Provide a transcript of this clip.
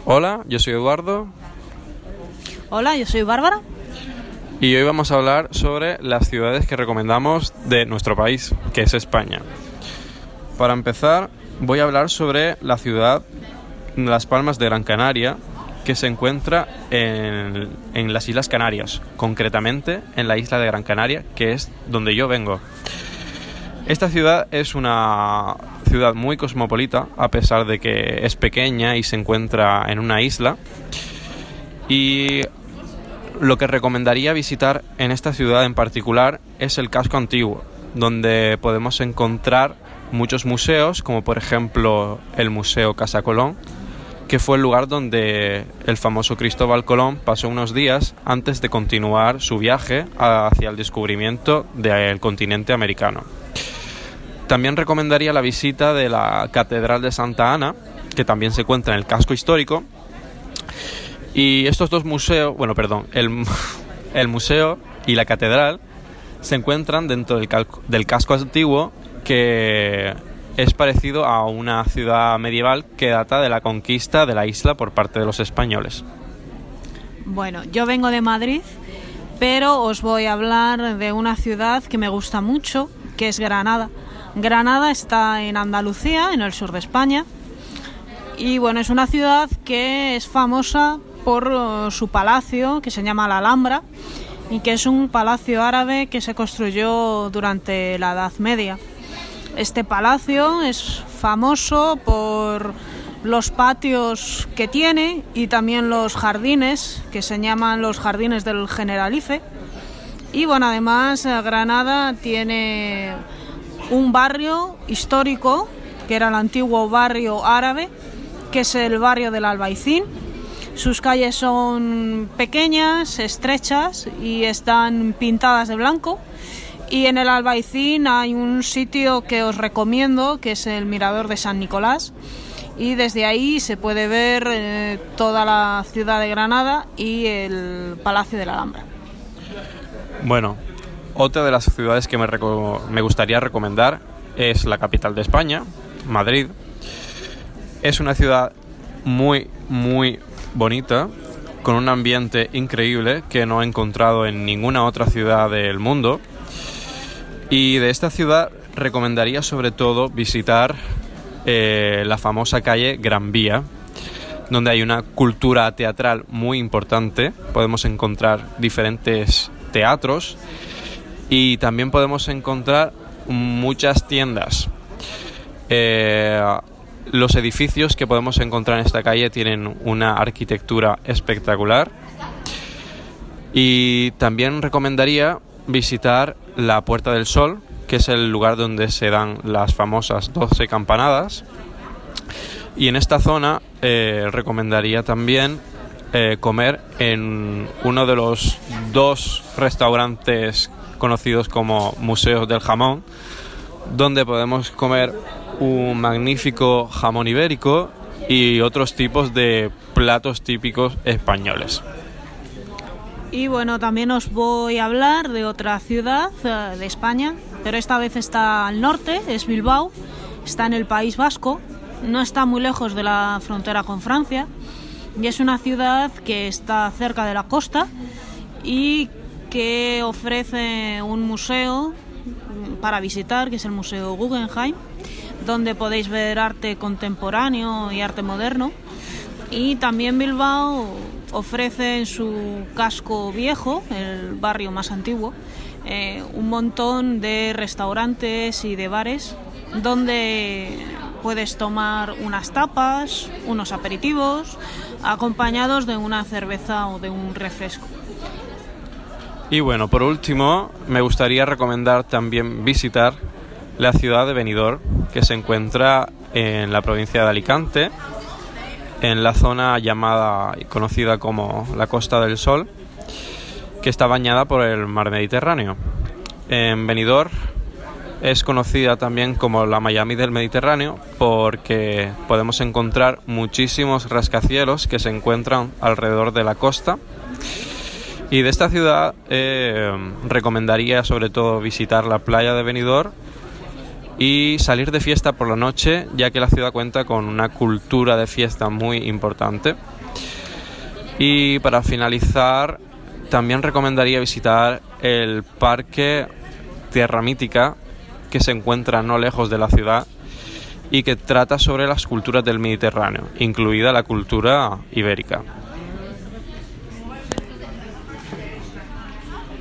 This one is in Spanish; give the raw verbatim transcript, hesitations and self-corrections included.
Hola, yo soy Eduardo. Hola, yo soy Bárbara. Y hoy vamos a hablar sobre las ciudades que recomendamos de nuestro país, que es España. Para empezar, voy a hablar sobre la ciudad de Las Palmas de Gran Canaria, que se encuentra en, en las Islas Canarias, concretamente en la isla de Gran Canaria, que es donde yo vengo. Esta ciudad es una ciudad muy cosmopolita, a pesar de que es pequeña y se encuentra en una isla. Y lo que recomendaría visitar en esta ciudad en particular es el casco antiguo, donde podemos encontrar muchos museos, como por ejemplo el Museo Casa Colón, que fue el lugar donde el famoso Cristóbal Colón pasó unos días antes de continuar su viaje hacia el descubrimiento del continente americano. También recomendaría la visita de la Catedral de Santa Ana, que también se encuentra en el casco histórico. Y estos dos museos, bueno, perdón, el, el museo y la catedral se encuentran dentro del, calco, del casco antiguo, que es parecido a una ciudad medieval que data de la conquista de la isla por parte de los españoles. Bueno, yo vengo de Madrid, pero os voy a hablar de una ciudad que me gusta mucho, que es Granada. Granada está en Andalucía, en el sur de España, y bueno, es una ciudad que es famosa por uh, su palacio, que se llama la Alhambra, y que es un palacio árabe que se construyó durante la Edad Media. Este palacio es famoso por los patios que tiene y también los jardines, que se llaman los jardines del Generalife. Y bueno, además Granada tiene un barrio histórico, que era el antiguo barrio árabe, que es el barrio del Albaicín. Sus calles son pequeñas, estrechas y están pintadas de blanco. Y en el Albaicín hay un sitio que os recomiendo, que es el Mirador de San Nicolás. Y desde ahí se puede ver eh, toda la ciudad de Granada y el Palacio de la Alhambra. Bueno, otra de las ciudades que me, reco- me gustaría recomendar es la capital de España, Madrid. Es una ciudad muy, muy bonita, con un ambiente increíble que no he encontrado en ninguna otra ciudad del mundo. Y de esta ciudad recomendaría sobre todo visitar eh, la famosa calle Gran Vía, donde hay una cultura teatral muy importante. Podemos encontrar diferentes teatros y también podemos encontrar muchas tiendas. Eh, los edificios que podemos encontrar en esta calle tienen una arquitectura espectacular. Y también recomendaría visitar la Puerta del Sol, que es el lugar donde se dan las famosas doce campanadas. Y en esta zona eh, recomendaría también eh, comer en uno de los dos restaurantes conocidos como Museos del Jamón, donde podemos comer un magnífico jamón ibérico y otros tipos de platos típicos españoles. Y bueno, también os voy a hablar de otra ciudad uh, de España, pero esta vez está al norte, es Bilbao, está en el País Vasco, no está muy lejos de la frontera con Francia, y es una ciudad que está cerca de la costa y que ofrece un museo para visitar, que es el Museo Guggenheim, donde podéis ver arte contemporáneo y arte moderno. Y también Bilbao ofrece en su casco viejo, el barrio más antiguo, eh, un montón de restaurantes y de bares donde puedes tomar unas tapas, unos aperitivos, acompañados de una cerveza o de un refresco. Y bueno, por último, me gustaría recomendar también visitar la ciudad de Benidorm, que se encuentra en la provincia de Alicante, en la zona llamada y conocida como la Costa del Sol, que está bañada por el mar Mediterráneo. En Benidorm es conocida también como la Miami del Mediterráneo, porque podemos encontrar muchísimos rascacielos que se encuentran alrededor de la costa. Y de esta ciudad eh, recomendaría sobre todo visitar la playa de Benidorm y salir de fiesta por la noche, ya que la ciudad cuenta con una cultura de fiesta muy importante. Y para finalizar, también recomendaría visitar el Parque Tierra Mítica, que se encuentra no lejos de la ciudad y que trata sobre las culturas del Mediterráneo, incluida la cultura ibérica.